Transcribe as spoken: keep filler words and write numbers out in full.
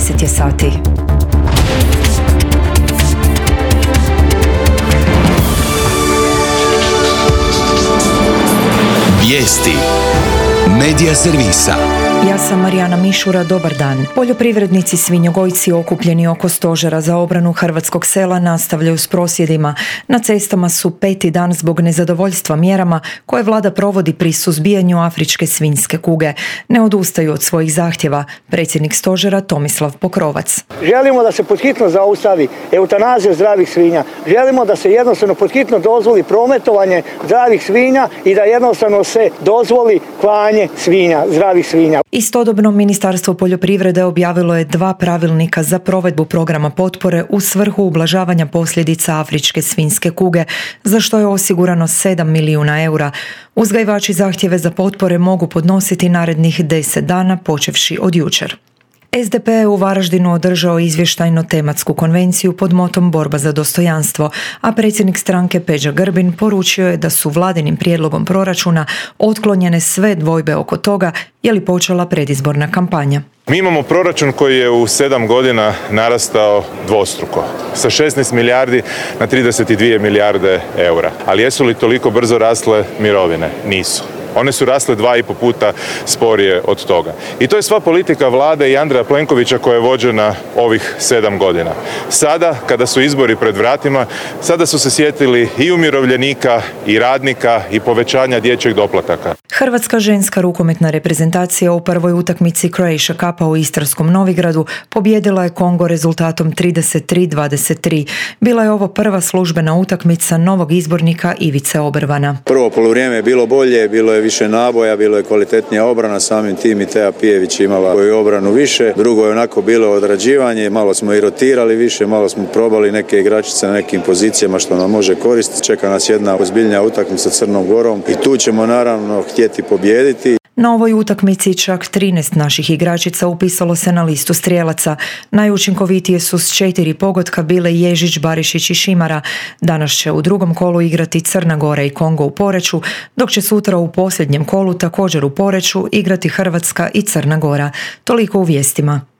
deset je sati. Vijesti Medija servisa. Ja sam Marijana Mišura, dobar dan. Poljoprivrednici svinjogojci okupljeni oko stožera za obranu hrvatskog sela nastavljaju s prosvjedima. Na cestama su peti dan zbog nezadovoljstva mjerama koje vlada provodi pri suzbijanju afričke svinjske kuge. Ne odustaju od svojih zahtjeva. Predsjednik stožera Tomislav Pokrovac. Želimo da se podhitno zaustavi eutanazija zdravih svinja. Želimo da se jednostavno podhitno dozvoli prometovanje zdravih svinja i da jednostavno se dozvoli klanje svinja, zdravih svinja. Istodobno Ministarstvo poljoprivrede objavilo je dva pravilnika za provedbu programa potpore u svrhu ublažavanja posljedica afričke svinjske kuge, za što je osigurano sedam milijuna eura. Uzgajivači zahtjeve za potpore mogu podnositi narednih deset dana, počevši od jučer. S D P je u Varaždinu održao izvještajno tematsku konvenciju pod motom Borba za dostojanstvo, a predsjednik stranke Peđa Grbin poručio je da su vladinim prijedlogom proračuna otklonjene sve dvojbe oko toga je li počela predizborna kampanja. Mi imamo proračun koji je u sedam godina narastao dvostruko, sa šesnaest milijardi na trideset dvije milijarde eura. Ali jesu li toliko brzo rasle mirovine? Nisu. One su rasle dva i po puta sporije od toga. I to je sva politika vlade i Andreja Plenkovića koja je vođena ovih sedam godina. Sada, kada su izbori pred vratima, sada su se sjetili i umirovljenika, i radnika, i povećanja dječjeg doplataka. Hrvatska ženska rukometna reprezentacija u prvoj utakmici Croatia Cupa u Istarskom Novigradu pobijedila je Kongo rezultatom trideset tri dvadeset tri. Bila je ovo prva službena utakmica novog izbornika Ivice Obervana. Prvo poluvrijeme je bilo bolje, bilo je više naboja, bilo je kvalitetnija obrana, samim tim i Teja Pijević imala koju obranu više. Drugo je onako bilo odrađivanje, malo smo i rotirali više, malo smo probali neke igračice na nekim pozicijama što nam može koristiti. Čeka nas jedna ozbiljnija utakmica sa Crnom Gorom i tu ćemo naravno htjeti pobijediti. Na ovoj utakmici čak trinaest naših igračica upisalo se na listu strijelaca. Najučinkovitije su s četiri pogotka bile Ježić, Barišić i Šimara. Danas će u drugom kolu igrati Crna Gora i Kongo u Poreču, dok će sutra u posljednjem kolu također u Poreču igrati Hrvatska i Crna Gora. Toliko u vijestima.